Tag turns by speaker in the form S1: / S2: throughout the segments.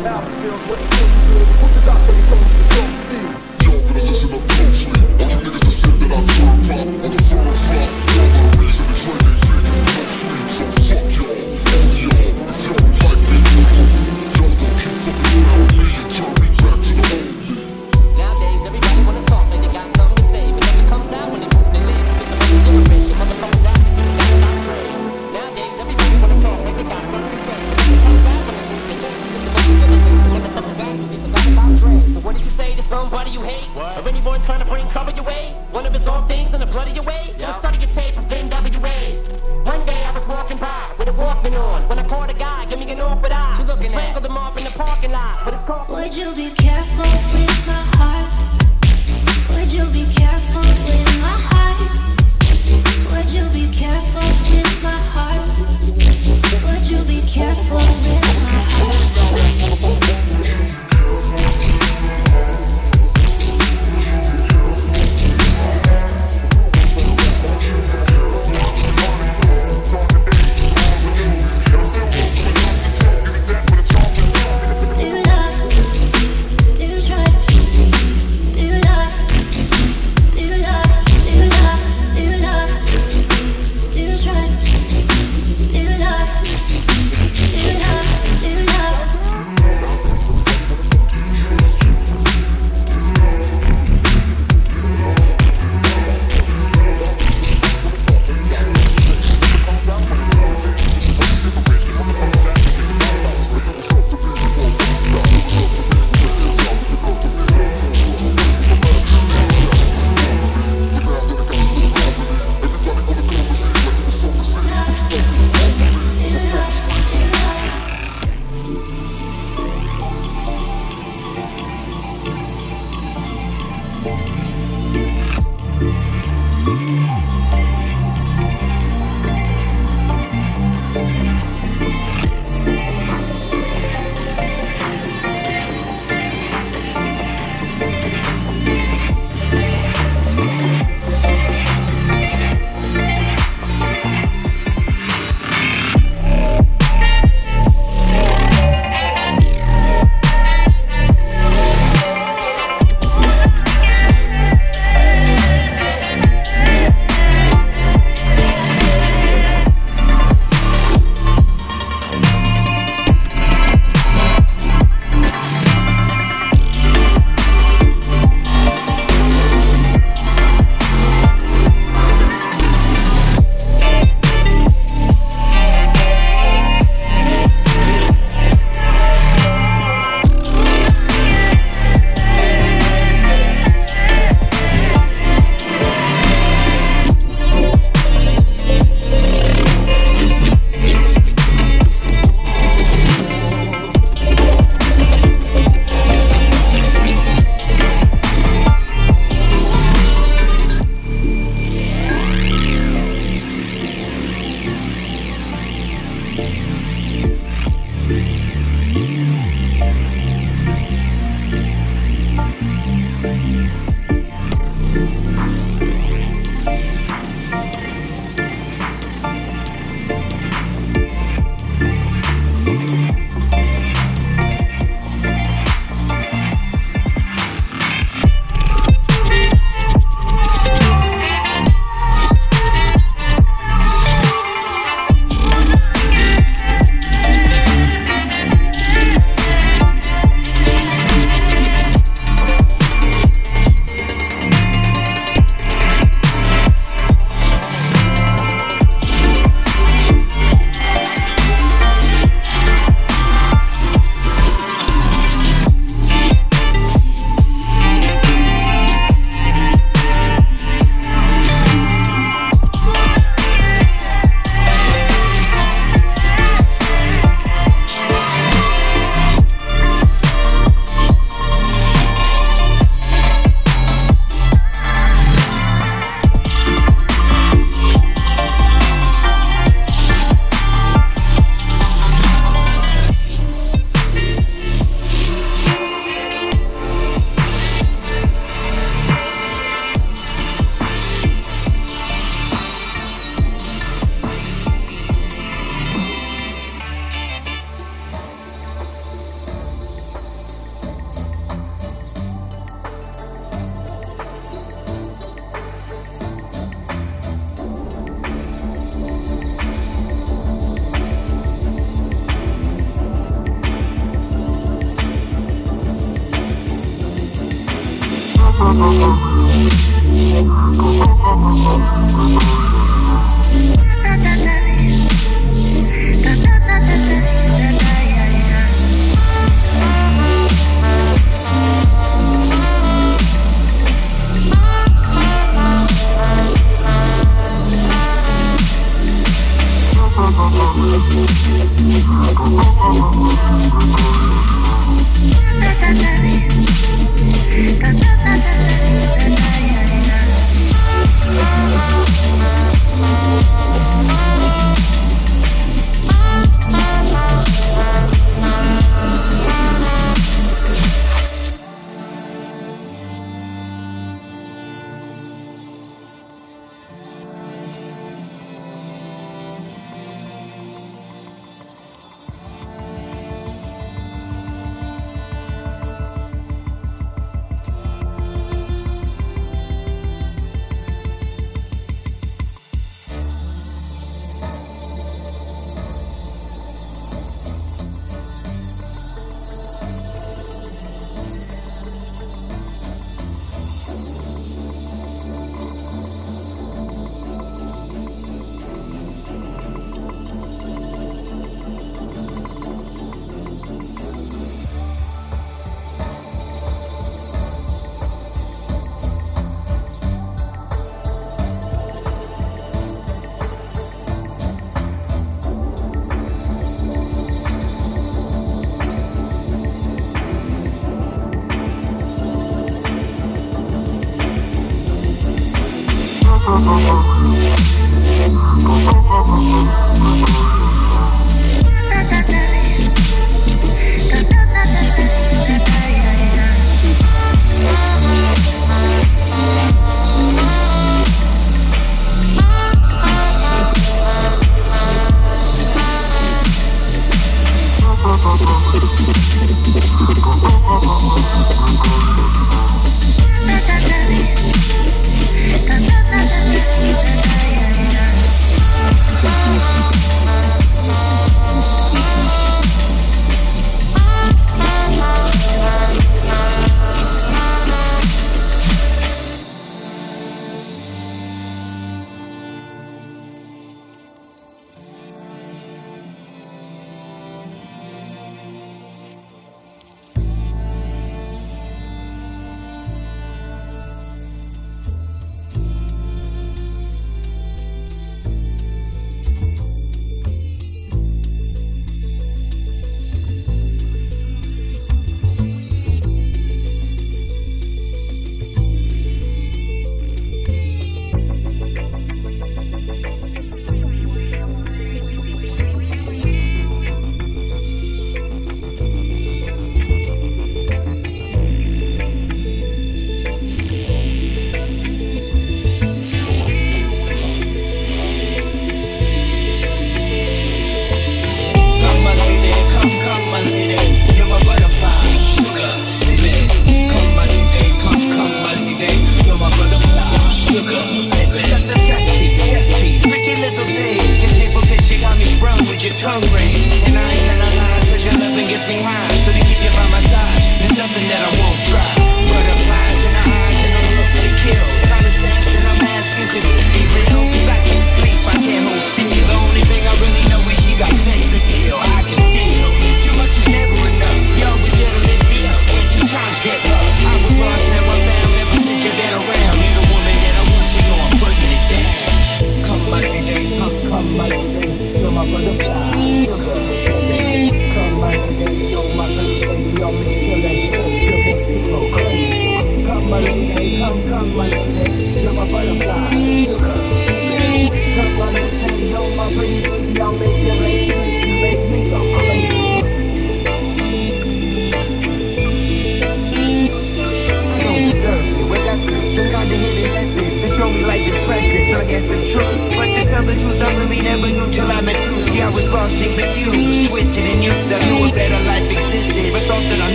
S1: your album feels, what you feel. Who's the doctor you told you to don't feel?
S2: Y'all better listen up closely. All you niggas that said that I turn pop on the front flop. Y'all the reason the Dre ain't making no sleep. So fuck y'all, all y'all. If y'all don't like me, y'all gon' keep fucking around me and turn me back to the old me.
S3: Nowadays, everybody wanna talk like they got something to say, but nothing comes out when they move their lips. It's a bunch of generation, motherfuckers rap, that's not Dre. Nowadays, everybody wanna talk like they got something to say, but nothing comes out when they move their lips. It's a bunch of generation, motherfuckers rap, it's about Dre. So what did you say to somebody you hate? What? Of anyone trying to bring trouble your way? One of his own things in the blood of your way? Just study your tape of NWA. One day I was walking by with a Walkman on when I caught a guy, give me an awkward eye. You looking strangled him off in the parking lot, but it's called.
S4: Would you be careful with my heart? Would you be careful with my heart? Would you be careful with my heart? Would you be careful with my heart?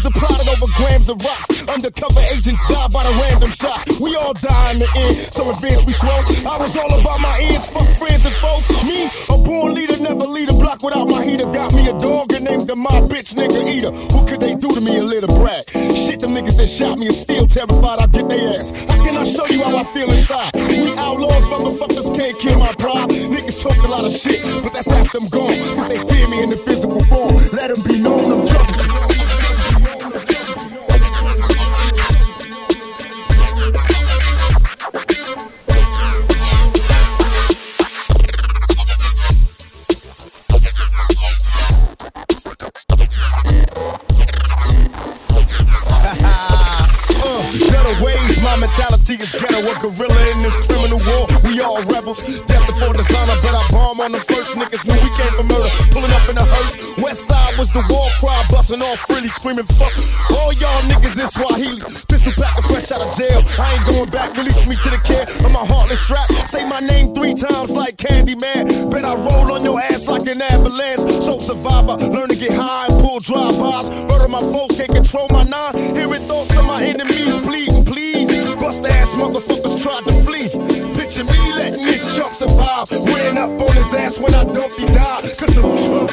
S5: Plans are plotted over grams of rocks. Undercover agents die by the random shot. We all die in the end, so advance we slow. I was all about my ends, fuck friends and foes. Me, a born leader, never lead a block without my heater. Got me a dog and named him my bitch nigga eater. What could they do to me? A little brag. Shit, them niggas that shot me are still terrified I'll get their ass. How can I show you how I feel inside? We outlaws, motherfuckers can't kill my pride. Niggas talk a lot of shit, but that's after I'm gone. Cause they fear me in the physical form. Let them be known I'm troublesome. My mentality is ghetto, a gorilla in this criminal war. We all rebels, death before dishonor, but I bomb on the first. Niggas knew we came for murder, pulling up in a hearse. West side was the war cry, busting off freely, screaming fuck all y'all niggas in Swahili. Pistol back and fresh out of jail. I ain't going back, release me to the care of my heartless strap. Say my name 3 times like Candyman. Bet I roll on your ass like an avalanche. So survivor, learn to get high and pull drive-bys. Murder my folks, can't control my nine. Hearing thoughts of my enemies bleeding, please. Bust ass motherfuckers tried to flee. Picture me letting this chump survive. Ran up on his ass when I dumped he died. Cause of Trump.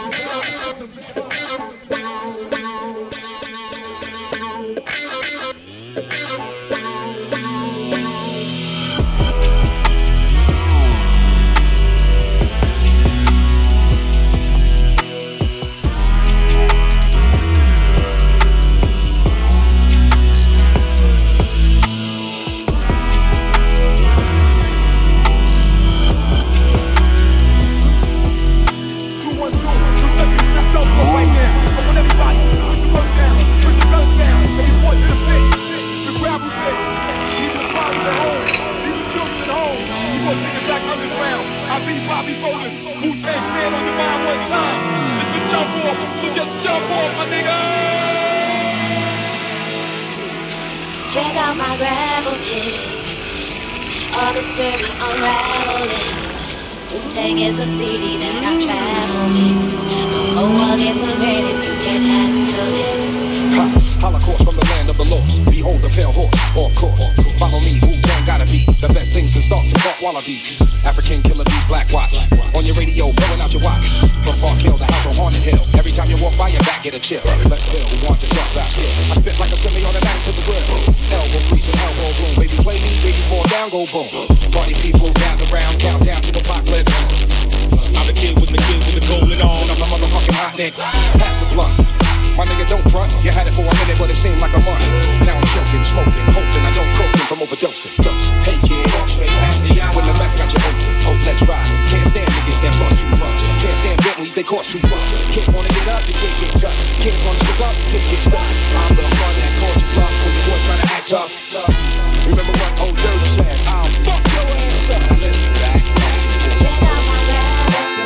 S4: Check out my gravel pit. All the story unraveling. Wu-Tang is a city that I travel in. Don't go against the grain if you can't handle it.
S6: Holocaust from the land of the lost. Behold the pale horse, of course. Follow me, Wu-Tang gotta be the best things since start to park wallabies. African killer bees, black watch. On your radio, blowing out your watch. From Park Hill, the house on Haunted Hill. Every time you walk by, your back get a chill. Let's build, we want to jump out here. I spit like a semi-automatic to the grill. Elbow grease and elbow room. Baby, play me, baby, fall down, go boom. Party people gather round, countdown to the apocalypse. I'm the kid with the golden arms. I'm the motherfucking hot nicks. Pass the blunt. My nigga, don't front. You had it for a minute, but it seemed like a month. Now I'm choking, smoking, hoping I don't croaking from overdosing. Hey kid, when the mouth got you open, oh let's ride. Can't stand niggas that bust too much. Can't stand Bentleys, they cost too much. Can't wanna get up, you can't get tough. Can't wanna stick up, you can't get stuck. I'm the one that caught you bluff when your boy trying to act tough. Remember what old Dirty said? I'll fuck your ass up. Now listen back.
S4: Check out my gravel.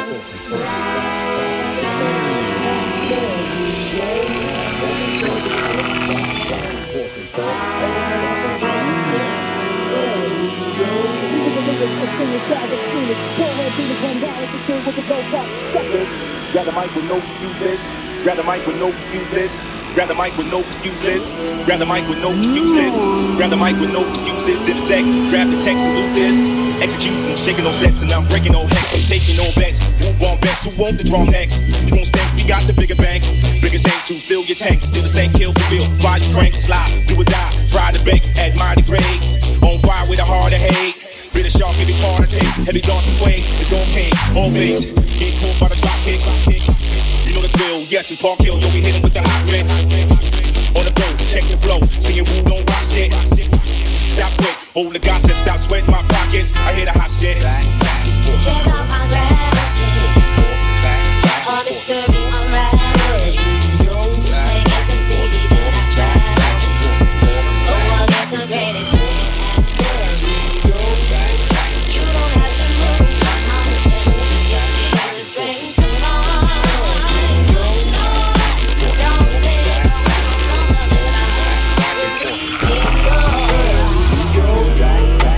S1: Grab the mic with no excuses. Grab the mic with no excuses. Grab the mic with no excuses. Grab the mic with no excuses. Grab the mic with no excuses. Zip-zag, grab the text and loop this. Executing, shaking on sets, and I'm breaking on hex. I'm taking on bets. Move on bets. Who want the drum next? You won't stand, we got the bigger bank. Biggest aim to fill your tank. Still the same kill for real. Fire your crank, slide, do or die. Fry the bank, admire the grades. On fire with a heart of hate. Bit of sharp, every part I take. Heavy darts away, it's all pain, all fakes. Get caught by the drop kick. You know the drill, yes, it's Park Hill. Yo, we hit him with the hot rinse. On the road, check the flow. Singing woo, don't rock shit. Stop quick, hold the gossip, stop sweating my pockets. I hear the hot shit.
S4: Check out my gravel pit. All the story unraveling. Wu-Tang is a city that I travel in. Don't go against the grain if you can't handle it. You don't have to move. I'm a devil, just get me out the straight to mine. Don't take it.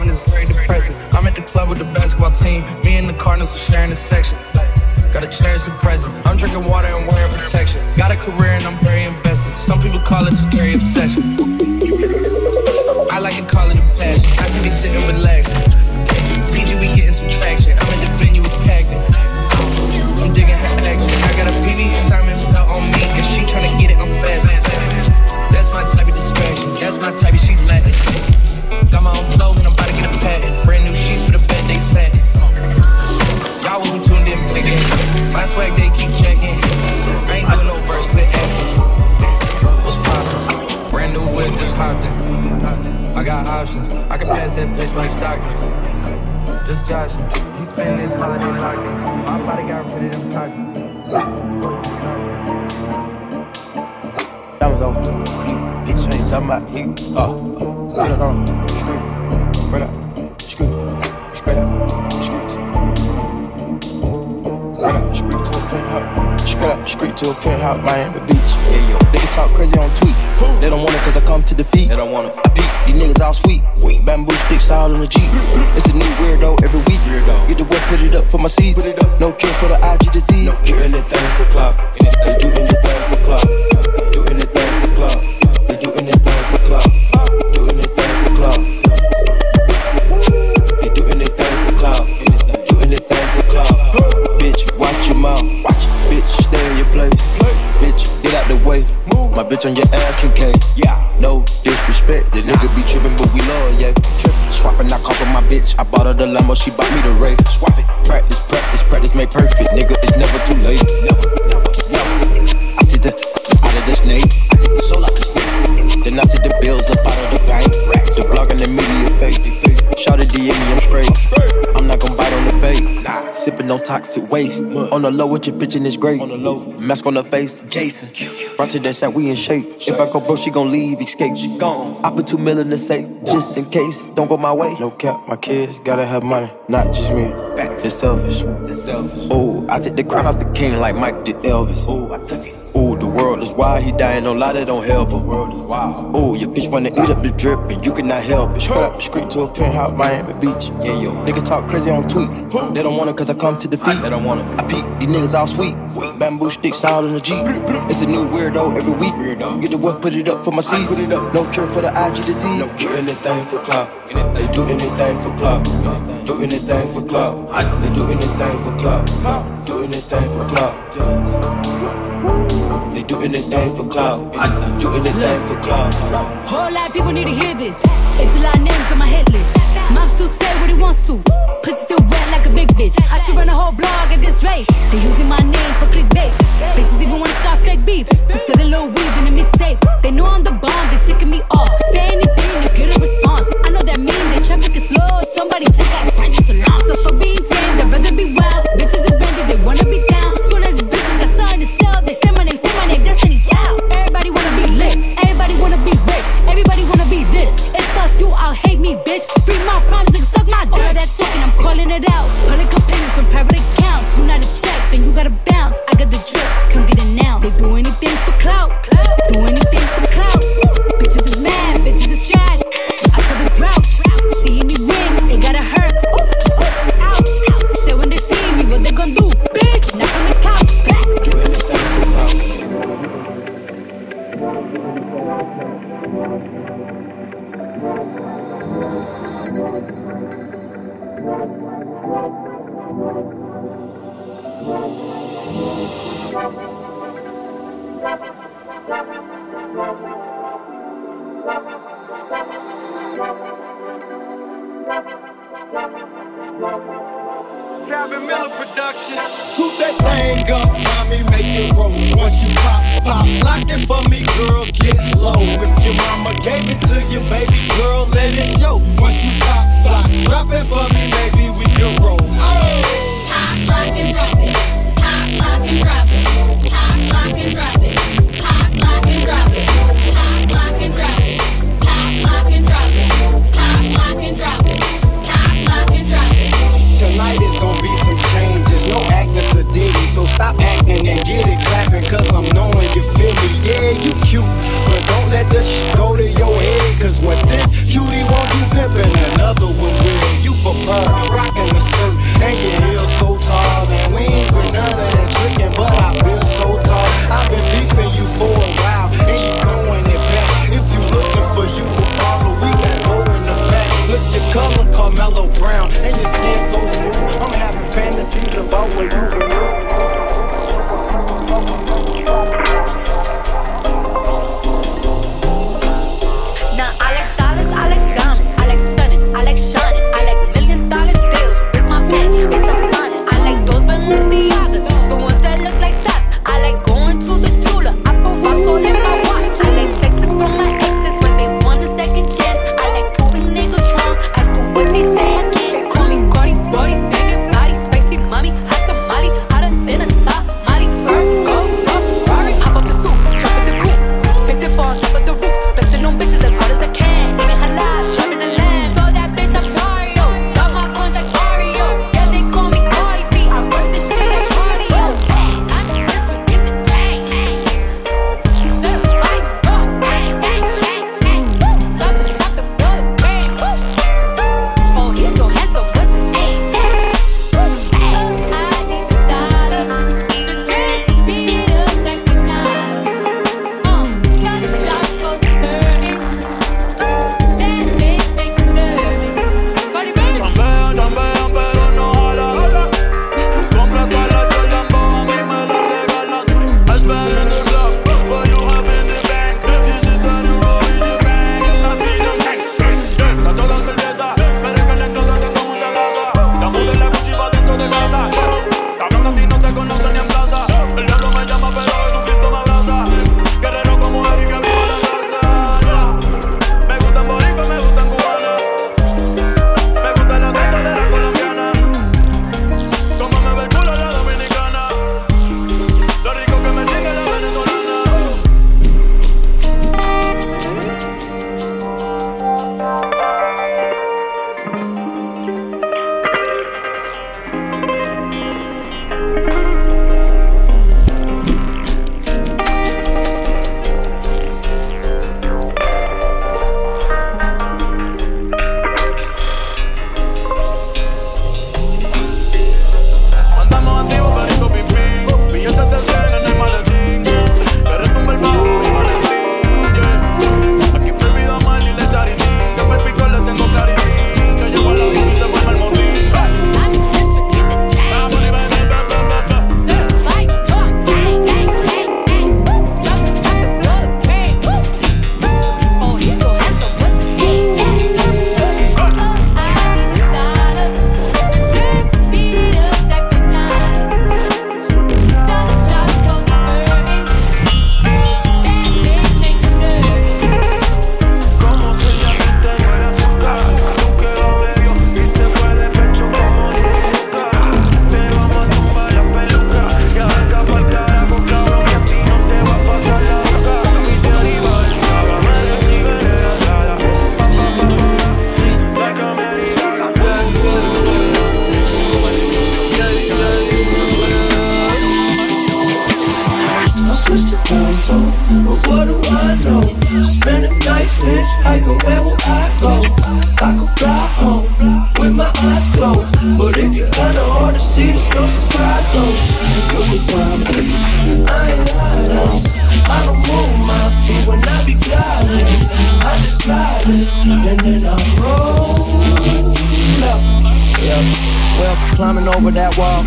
S7: job and it's very depressing. I'm at the club with the basketball team. Me and the Cardinals are sharing the section. Gotta cherish the present. I'm drinking water and wearing protection. Got a career and I'm very invested. Some people call it a scary obsession. I like to call it a passion. I can be sitting relaxing. PG, we getting some traction. I'm in the venue, it's packed in. I'm digging her accent. I got a PB Simon belt on me, and she tryna get it, I'm fast. That's my type of distraction. That's my type of she Latin. Got my own clothing, I'm about to get a patent. Brand new sheets for the bed they satin. Y'all wasn't tuned in, nigga. My swag they keep checking. I ain't doing no verse, quit asking. What's poppin'? Brand new whip, just hopped in. I got options. I can pass that bitch like Stockton. Just joshing. He spending his holiday locked in. My body got rid of them toxins.
S8: Diamonds on. Bitch ain't talking about you. Straight up on. Straight up. Straight up. Street to a penthouse, Miami Beach. Yeah, yo. Niggas talk crazy on tweets. They don't want it cause I come to defeat. They don't want it. I beat these niggas all sweet. Bamboo sticks all on the Jeep. It's a new weirdo every week. Get the whip, put it up for my seeds. No cure for the IG disease. Do anything for clout. They do anything for clout. Do anything for clout. They do anything for clout. Do anything for clout. They do anything for clout. Do anything for clout. Bitch, watch your mouth. Watch it. Bitch, stay in your place. Bitch, get out the way. My bitch on your ass, QK. Yeah, no disrespect. The nigga be trippin', but we love, yeah. Swappin', I call for my bitch. I bought her the Lambo, she bought me the Ray. Swap it. Practice make perfect. Nigga, it's never too late. Never. I take the out of the snake. I take the soul out the snake. Then I take the bills up out of the bank. The blog and the media fake. Shout it DM me, I'm straight. I'm not gon' bite on the bait. Sippin' no toxic waste. On the low with your bitch and it's great. On the low, mask on the face, Jason. Run to that side, we in shape. If I go broke, she gon' leave, escape. She gone. I put $2 million in the safe, just in case. Don't go my way. No cap, my kids gotta have money, not just me. It's selfish. Oh, I take the crown off the king like Mike did Elvis. Oh, I took it. Oh, the world is wild, he dying, no lie, that don't help him. The world is wild. Oh, your bitch wanna eat up the drip, and you cannot help it. Straight up the street to a penthouse, Miami Beach. Yeah, yo. Niggas talk crazy on tweets. They don't want it cause I come to defeat. They don't want it. I beat these niggas all sweet. Bamboo sticks all in the Jeep. It's a new weirdo every week. Get the whip, put it up for my seeds. No cure for the IG disease. No cure anything for clout. They do anything for clout. Do anything for clout. They do anything for clout. Do anything for clout. They do anything for clout. Do anything for clout.
S9: Whole lot of people need to hear this. It's a lot of names on my hit list. Mom still say what he wants to. Pussy still wet like a big bitch. I should run a whole blog at this rate. They using my name for clickbait. Bitches even wanna start fake beef. So sell a little weave in the mixtape. They know I'm the bomb, they ticking me off. Say anything, you get a response. I know that mean that traffic is slow. Somebody check out the prices along. So for being tame, they'd rather be wild. Bitches is bendy, they wanna be down. Soon as these bitches got something to sell, they say my name, Destiny Child. Everybody wanna be lit, everybody wanna be rich, everybody wanna be this. It's us, you all hate me, bitch. Free my promise, nigga, suck my dick. That's talking, I'm calling it out. Public opinions from private accounts. You not a check, then you gotta bounce. I got the drip, come get it now. They do anything for clout, do anything for clout. Bitches is mad, bitches is trash. I feel the drought, seeing me win, it gotta hurt. Ouch, say when they see me, what they gon' do, bitch? Knock on the couch, back.
S8: Do anything for clout.
S5: Gavin Miller production. Toot that thing up, mommy, make it roll. Once you pop, lock it for me, girl, get low. If your mama gave it to you, baby girl, let it show. Once you pop, drop it for me, maybe we can roll.
S4: Pop, lock, and drop it. Pop, lock, and drop it. Pop, lock, and drop it. Pop, lock, and drop it. Pop, lock, and drop it. Pop, lock, and drop it. Pop, lock, and drop it. Pop, lock, and drop it.
S5: Tonight is gonna be some changes, no Agnes or Diddy. So stop acting and get it clapping, cause I'm knowing you feel me. Yeah, you cute,
S8: sliding, and then I roll up. Yeah, well, climbing over that wall.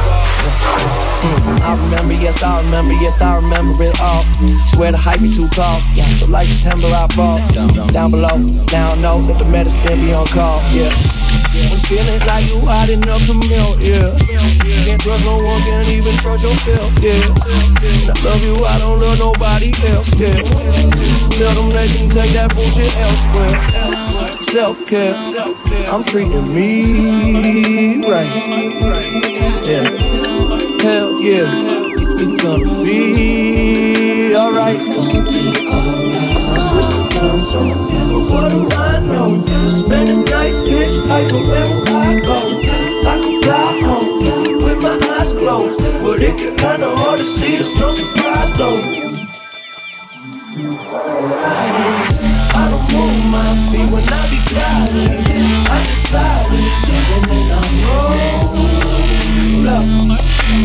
S8: I remember, yes, I remember, yes, I remember it all. Swear the hype be too tall, so like September I fall down below. Now I know that the medicine be on call, yeah. I'm feeling like you hot enough to melt, yeah. Can't trust no one, can't even trust yourself, yeah. And I love you, I don't love nobody else, yeah. Tell them they can take that bullshit elsewhere. Self-care, I'm treating me right, yeah. Hell yeah, it's gonna be alright. What do I know? Spending nights hitchhiking wherever I go. I can fly home with my eyes closed, but it get kinda hard to see. There's no surprise though. I don't move my feet when I be gliding. I just slide and then I roll up.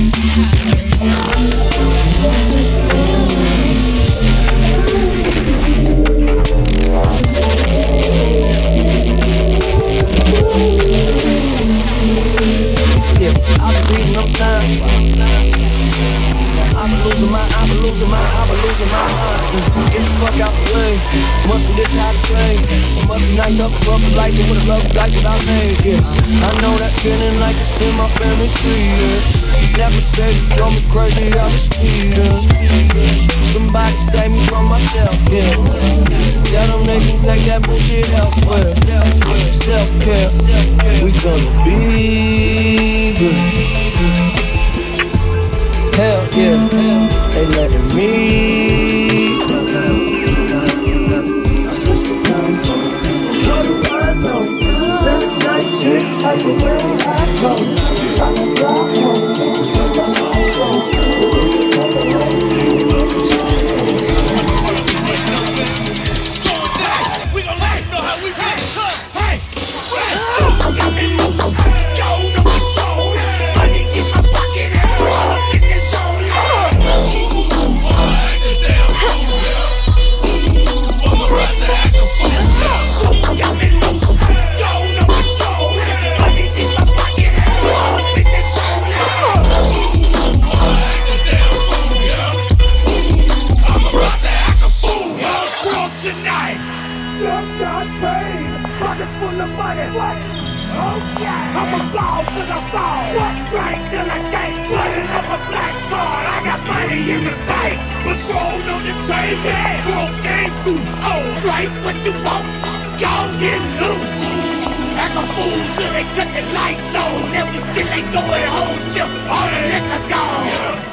S8: Yeah, I've been reading up time. I've been losing my mind. Get the fuck out the way. Must be this how to play. It must be nice up above the lights and with a love like that I made, yeah. I know that feeling like it's in my family tree, yeah. Never said you drove me crazy, I was speeding. Somebody save me from myself, yeah. Tell them they can take that bullshit elsewhere. Self-care, we gonna be good. Hell yeah, they letting me. What do I know? Every night, I can wear I go. I can fly home. We gon' let you know how we really come. Hey, fresh, got me loose. Yo, no control. Money in my pocket and all up in this zone. Got me loose. Yo, no control. Money in my pocket and all up in this zone. I'm about to act a fool. World tonight. Just got paid. Pocket full of money. What? Oh yeah. I'm a ball to the ball. What? Right till I can't. Putting up a black card. I got money in the bank. Patrol on the train. Broke and loose. Oh, right. What you want? Go get loose. Act a fool till they cut the lights on. And we still ain't going home till all the liquor gone.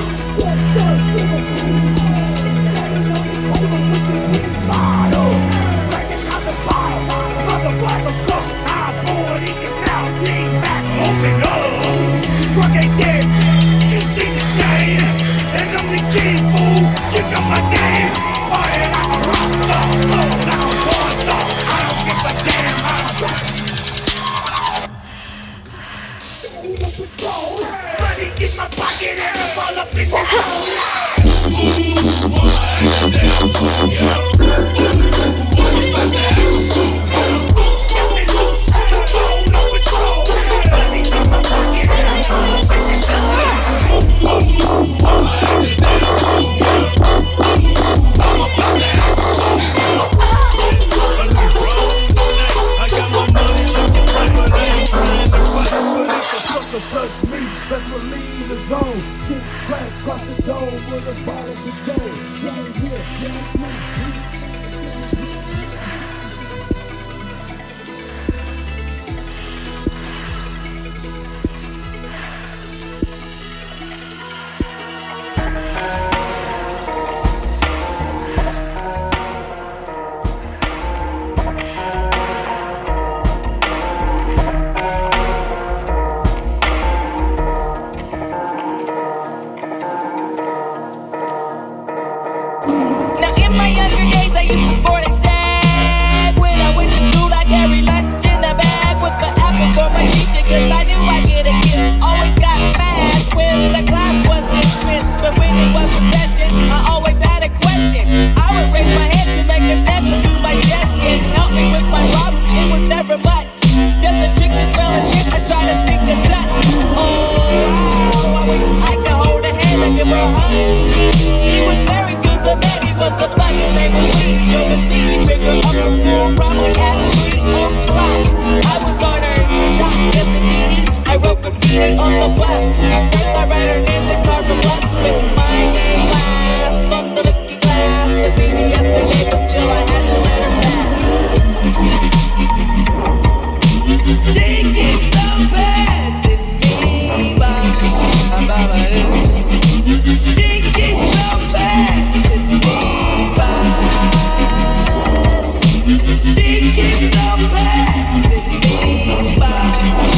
S8: Bottle, breaking out the bottle. Motherfucker, fuck, I pour it in your mouth. Lean back, open up. Truck ain't dead, you see the shame. And only king, fool, you know my name. Party like a rock star, flow like a porn star. I don't give a damn, money in my pocket and I'm all up in the zone.
S10: In my younger days, his name was Lee. You'll see me pick up the school, probably at the o'clock. I was gonna drop just the CD. I wrote graffiti on the bus. First I read her name, then carved a bus with my name last. Fuck the looking glass. The CD yesterday, but still I had to let her pass. She keeps on passing me by. She keeps on passing me by. She keeps on passing me by.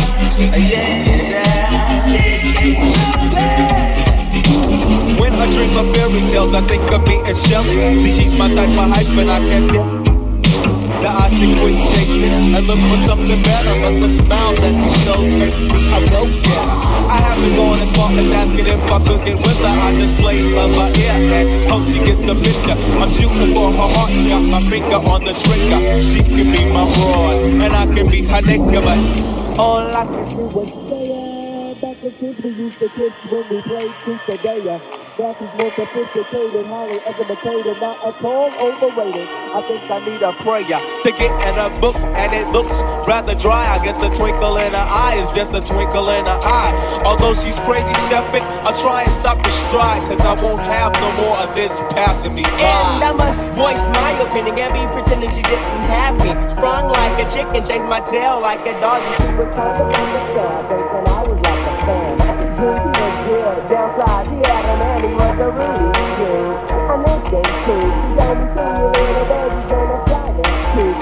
S11: When I dream of fairy tales, I think of me and Shelly. See, she's my type of hype, but I can't see. I think when you take it, I look for something better, but the sound that you know makes me a broken. I haven't gone as far as asking if I could get with her. I just played love her ear and hope she gets the picture. I'm shooting for her heart, got my finger on the trigger. She can be my broad, and I can be her nigga, but all I can do was say back to kids we used to kiss when we played truth or dare. That is more sophisticated, highly educated, not at all overrated. I think I need a prayer to get in a book, and it looks rather dry. I guess a twinkle in her eye is just a twinkle in her eye. Although she's crazy stepping, I'll try and stop the stride, cause I won't have no more of this passing me by.
S10: And I must voice my opinion, can't be pretending she didn't have me. Sprung like a chicken, chased my tail like a dog. She was kind of like a savage, and I was like a fan. Drinking was good, downside he had a man, he was a really good. I know they too, she told me to you little baby's gonna fly them too.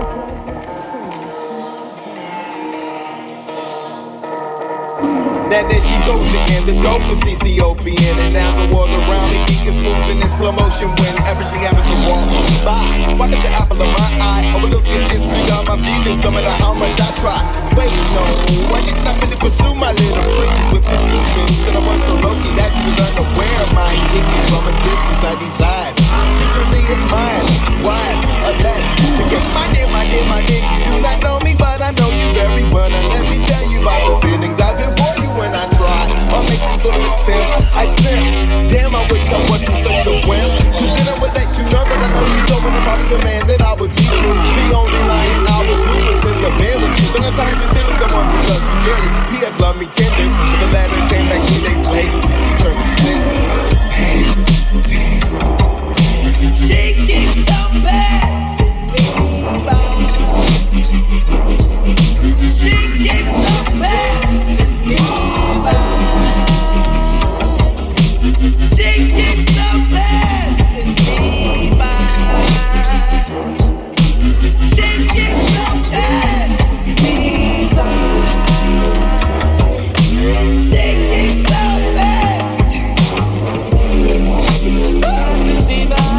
S11: Now there she goes again, the dope is Ethiopian. And now the world around me is moving in slow motion whenever she happens to walk by. Why does the apple of my eye overlooking this beyond my feelings, no matter how much I try? Wait, no, I did not really pursue my little prince with this things. Cause I was so low-key that she was unaware of my thinking. From a distance I decide, secretly admired, why a let to get my name. You do not know me, but I know you very well. And let me tell you about the feelings I feel for you when I try. I'll make you feel the attempt I sent. Damn, I wish I wasn't such a wimp. Cause then I would let you know that I know you so many probably the man that I would be true. The only lying I would do is in the bed with you. Sometimes it's still the one who loves you dearly. P.S. love me tender, but the latter came back 2 days later. Turned me single.
S10: She keeps on passing me by. She keeps on passing me by. She keeps on passing me by. She keeps on passing me by. She keeps on passing me by.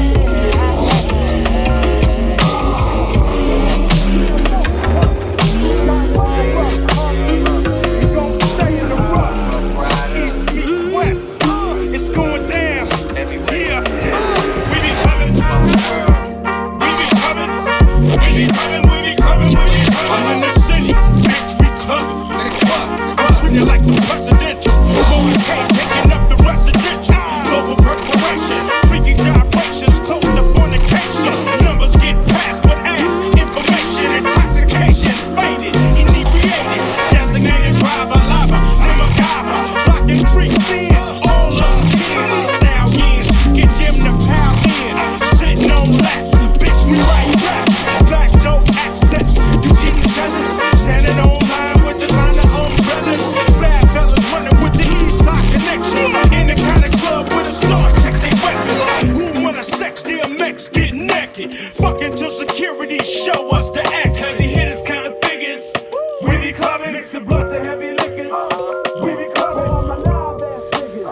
S2: Treated like the presidential, motorcade taking up the residential. Global perspiration, freaky gyrations, close to fornication. Numbers get passed with ass, information, intoxication, faded, inebriated, designated driver, lava, nemogava, blocking free sin, all of tears, stallions, get them to pound in, sitting on laps, bitch, we write raps, black dope access, you getting jealous, standing online with designer umbrellas. Bad fellas running with the east side connection. In the kind of club with a star, check they weapons. Who wanna sex DMX, get naked? Fucking till security show us the act. Heavy hitters kind of figures. We be clubbing, mix the blunts and heavy liquors. We be clubbing on my live ass figures.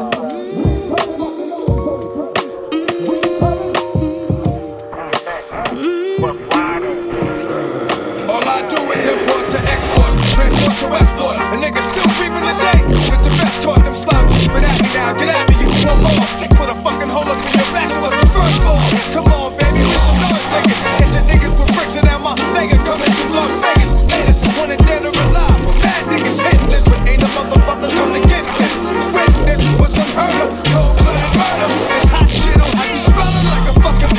S11: All I do is import to export, transport to export. A nigga still creeping the day with the best caught them slugs. But at me now, get at me, you no more. Sick with a fucking hole up in your back, so what's the first ball? Come on, baby, make some noise, niggas. Get your niggas with bricks and that my nigga coming through Las Vegas. Latest, wanted dead or alive, but bad niggas hit this. But ain't a motherfucker come to get this. Witness was unheard of, cold-blooded murder. It's hot shit on how you smelling like a fucking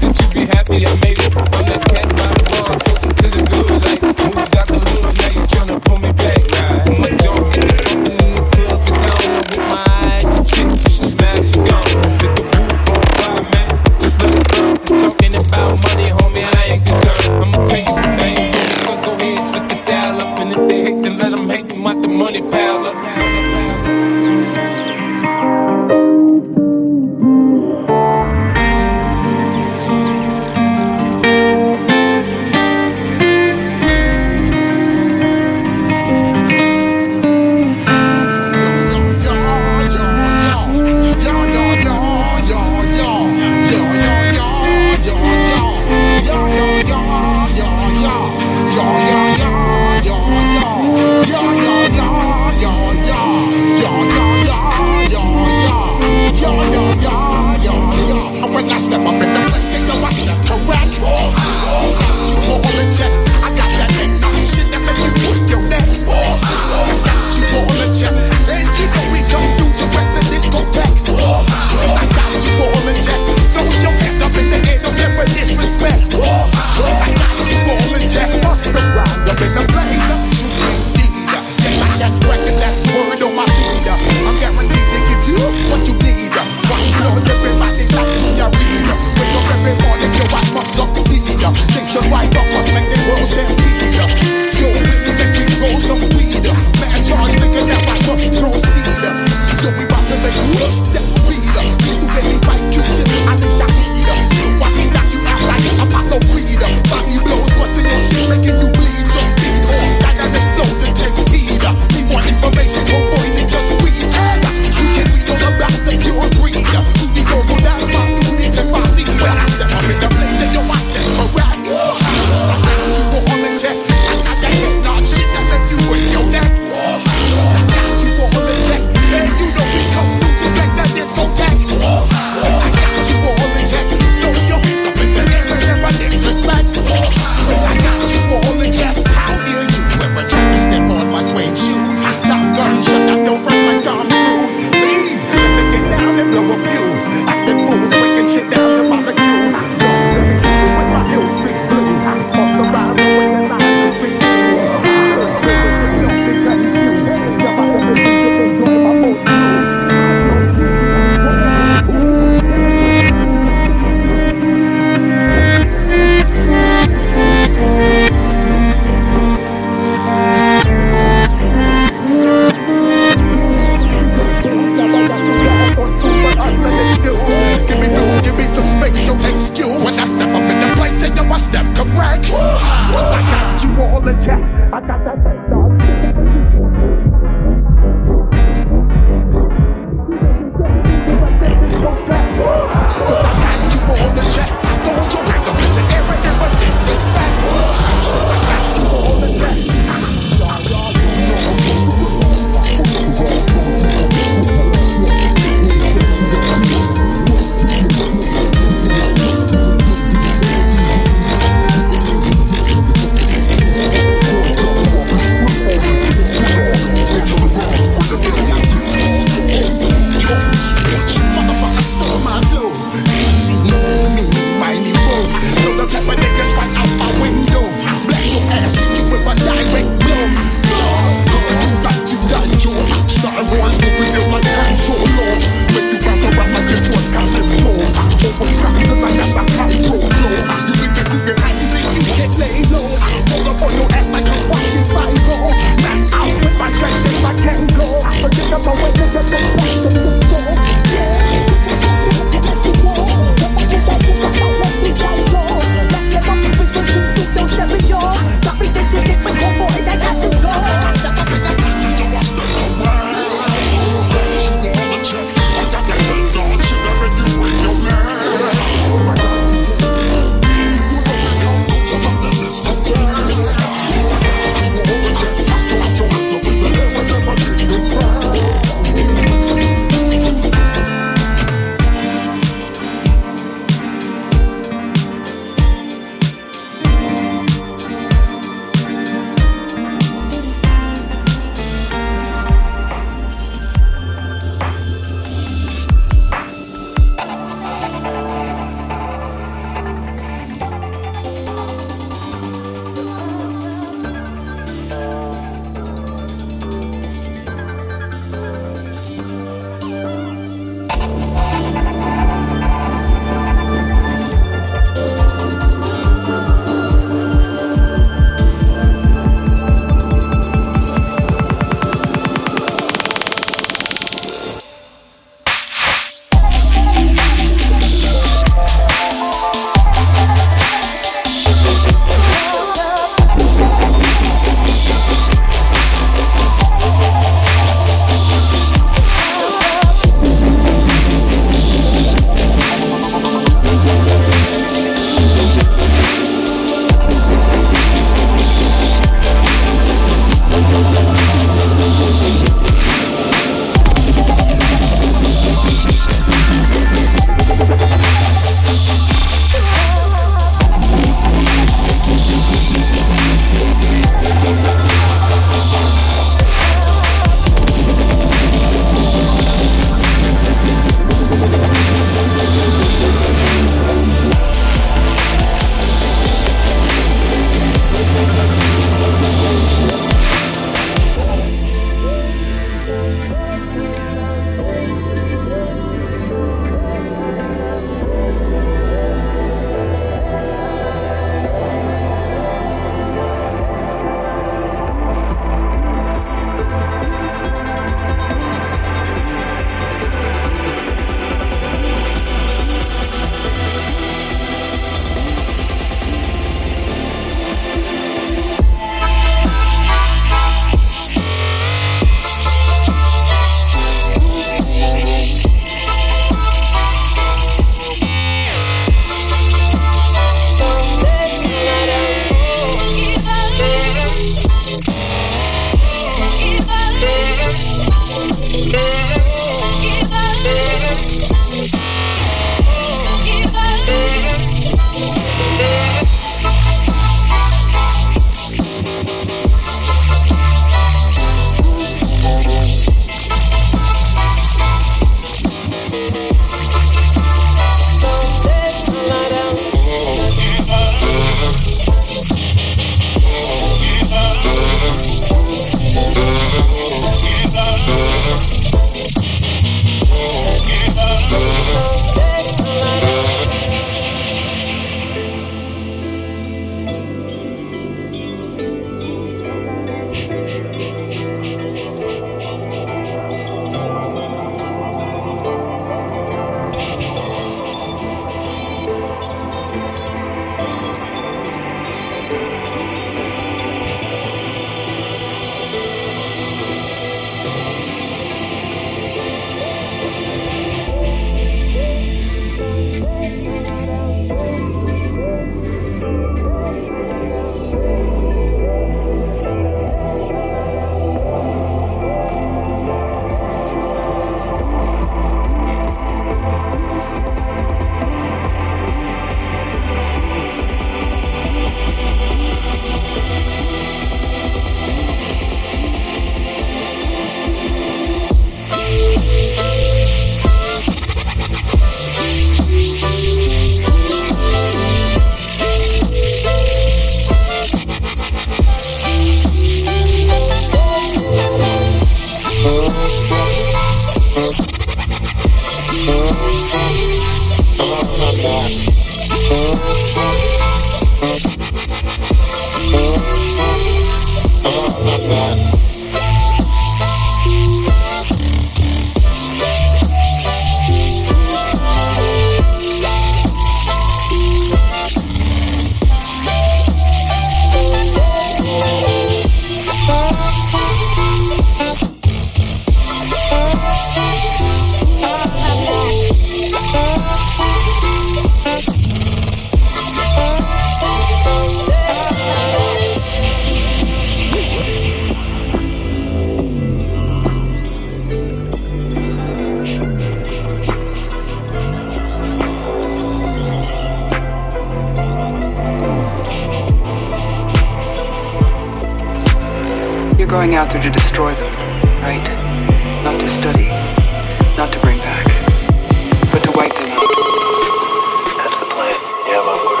S12: Going out there to destroy them, right? Not to study, not to bring back, but to wipe them out.
S8: That's the plan. Yeah, my word.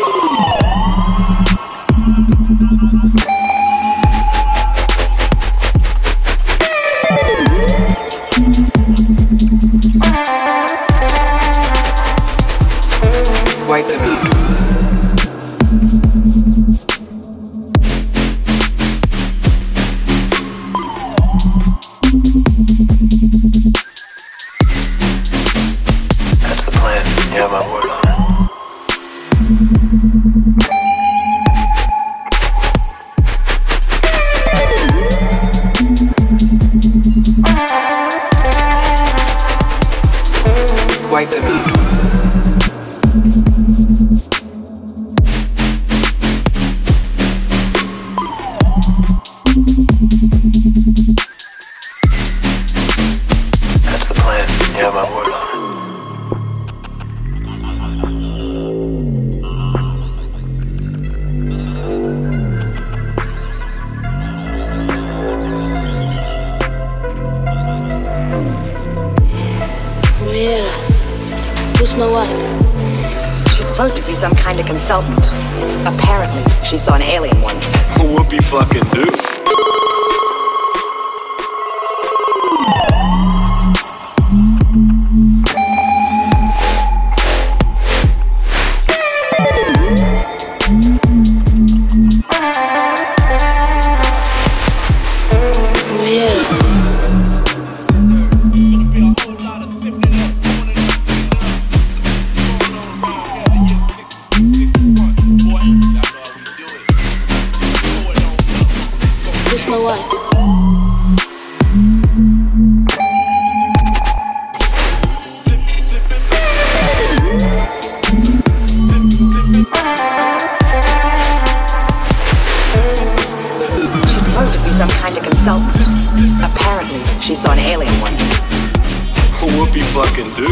S12: Wipe them out. Wipe them out.
S8: That's the plan. Yeah, my word on it.
S13: Snow White?
S14: She's supposed to be some kind of consultant. Apparently, she saw an alien once.
S15: Whoopie fucking do.
S13: Snow White.
S14: She's supposed to be some kind of consultant. Apparently, she saw an alien once.
S15: Whoopie fucking do.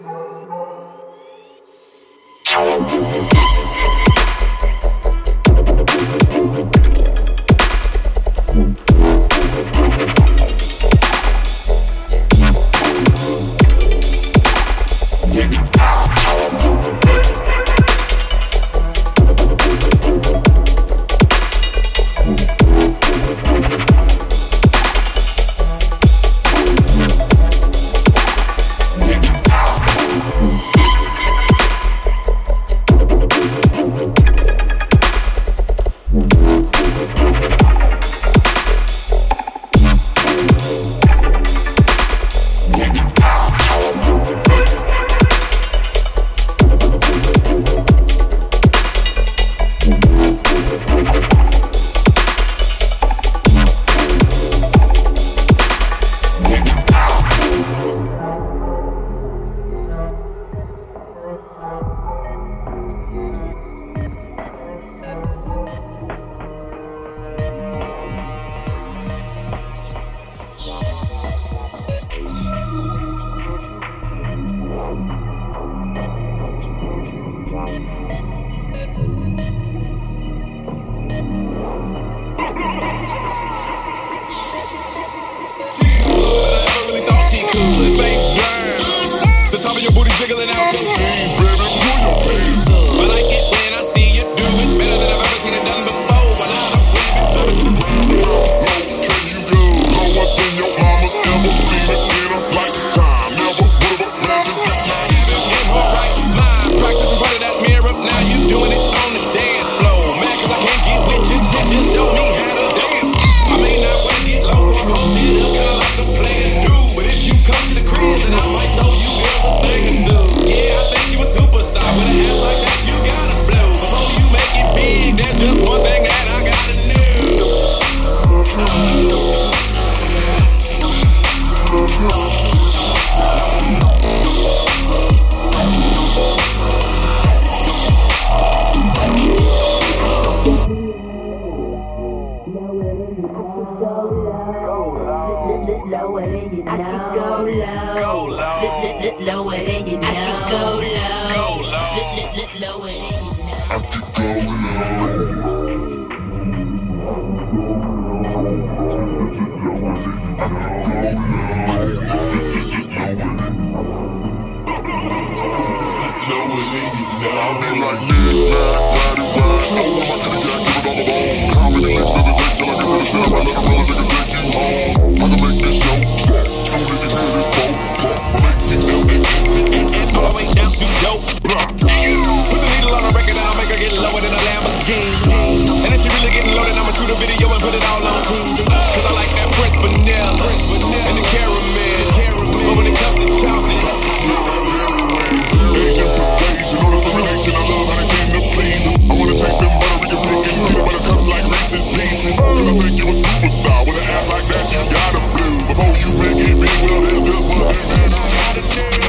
S2: Superstar with an ass like that, you got a blue. Before you make it big, well, there's just one thing that I gotta do.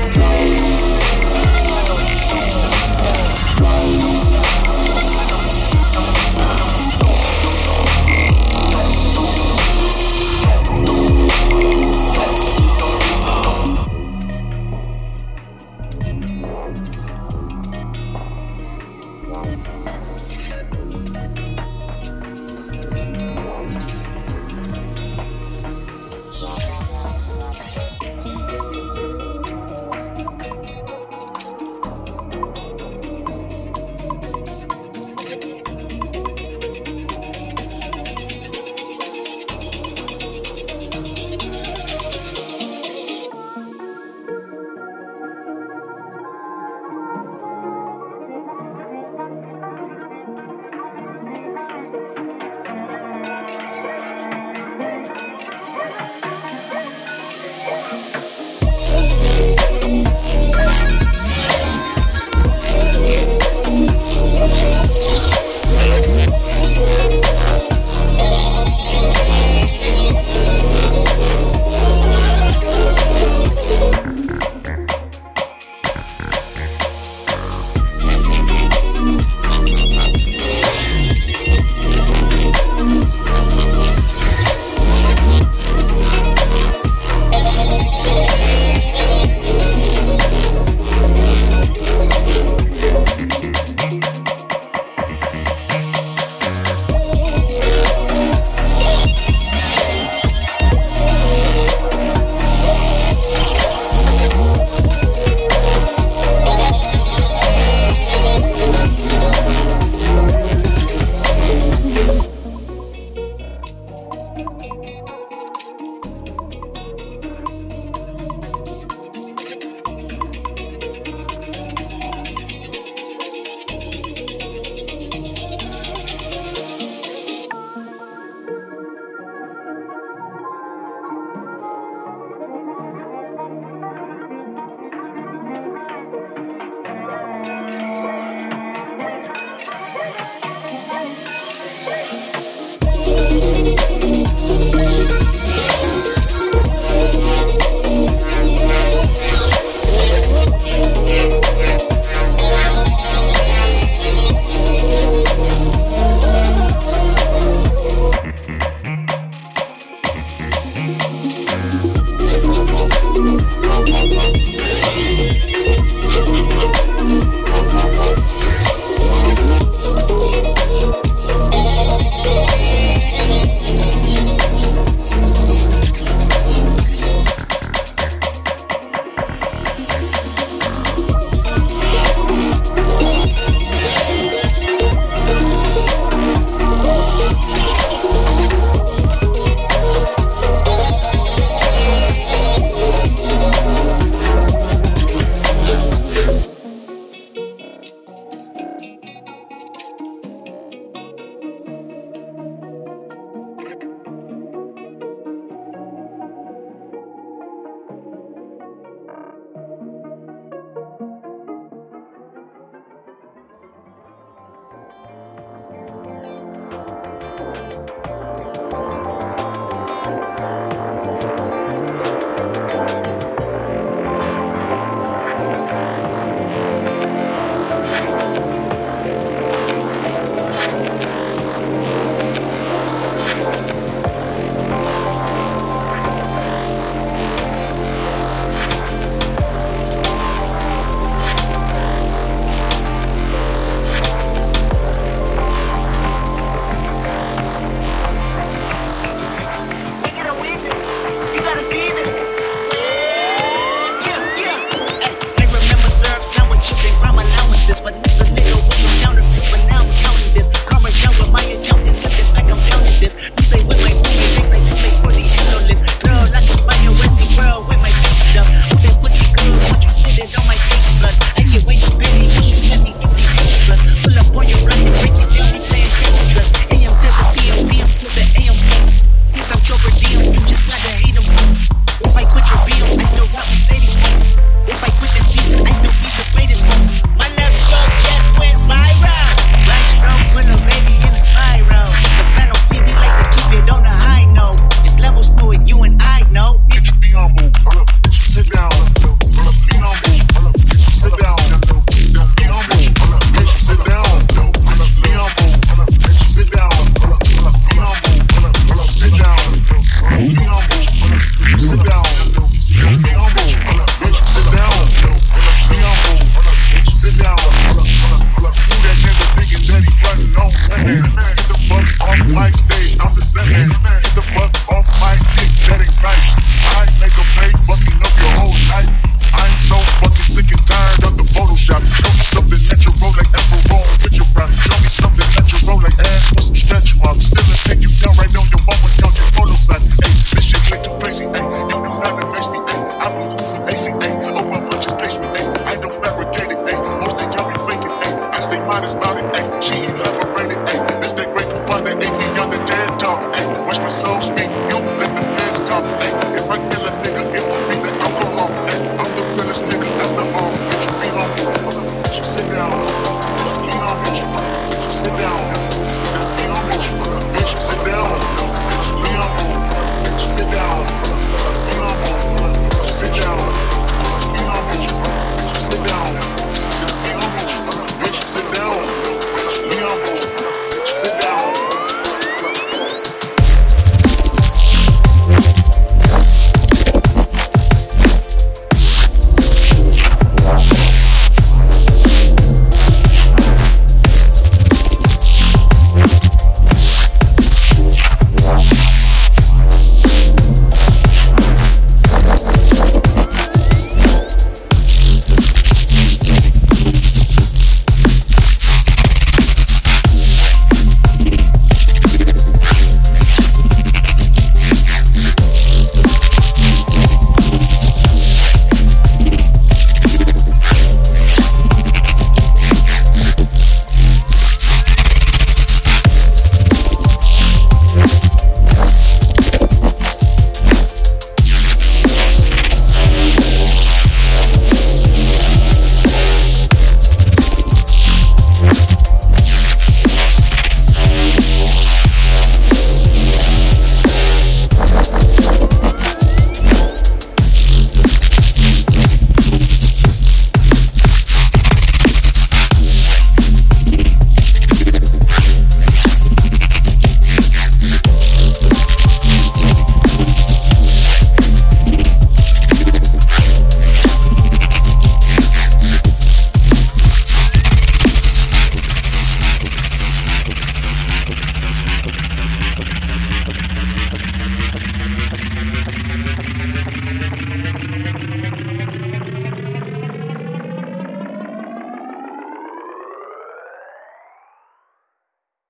S2: Honest about it.